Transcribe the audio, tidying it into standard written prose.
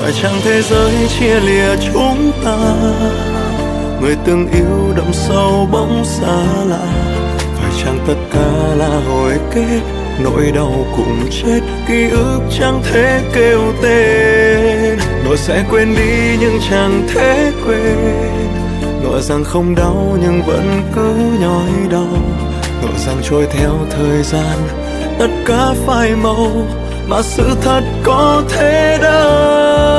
phải chăng thế giới chia lìa chúng ta, người từng yêu đậm sâu bỗng xa lạ. Phải chăng tất cả là hồi kết, nỗi đau cùng chết, ký ức chẳng thể kêu tên. Ngờ sẽ quên đi nhưng chẳng thể quên, ngờ rằng không đau nhưng vẫn cứ nhói đau. Ngờ rằng trôi theo thời gian tất cả phai màu, mà sự thật có thể đâu.